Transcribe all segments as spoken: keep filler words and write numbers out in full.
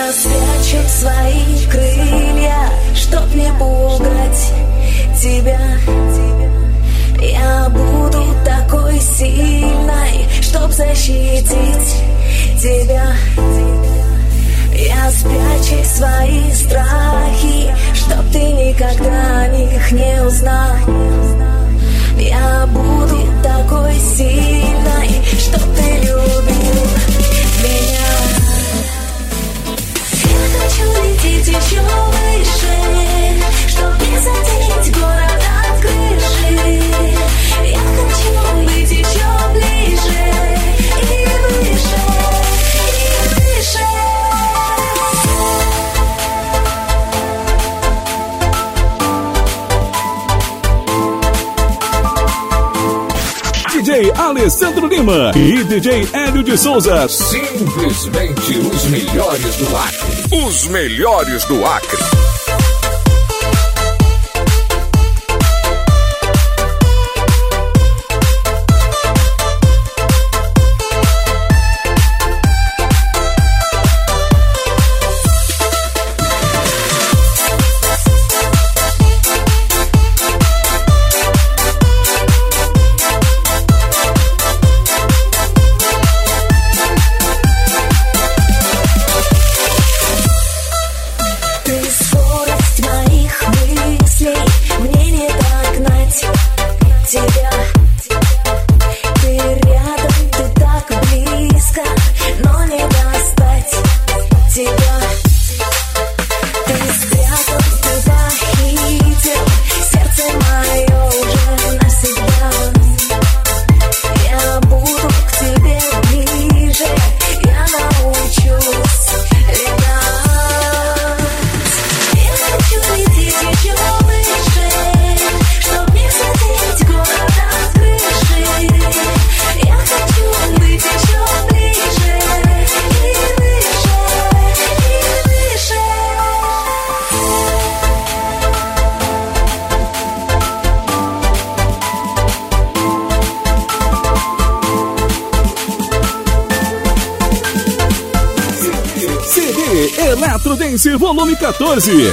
Я спрячу свои крылья, чтоб не пугать тебя. Я буду такой сильной, чтоб защитить тебя. Я спрячу свои страхи, чтоб ты никогда о них не узнал. Я буду такой сильной, чтоб ты любил меня. Я хочу лететь еще выше, чтоб не задеть город от крыши. Я хочу быть еще ближе и выше, и выше. D J Alessandro Lima e D J Hélio de Souza. Simplesmente os melhores do Acre. Os melhores do Acre. Eletrodance Volume quatorze.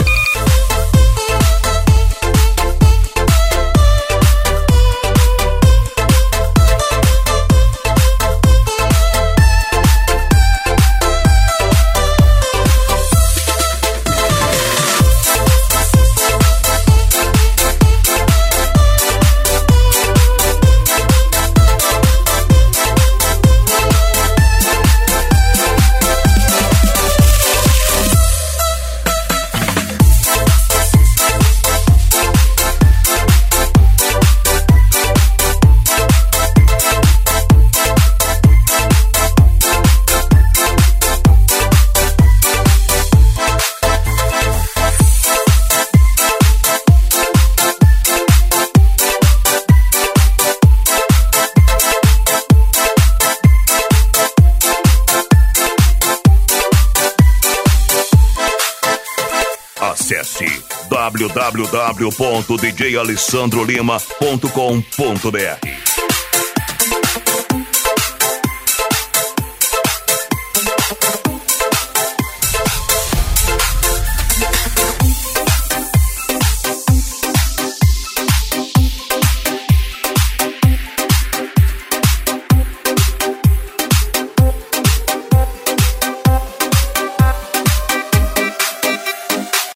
Acesse w w w ponto d j alessandro lima ponto com ponto b r.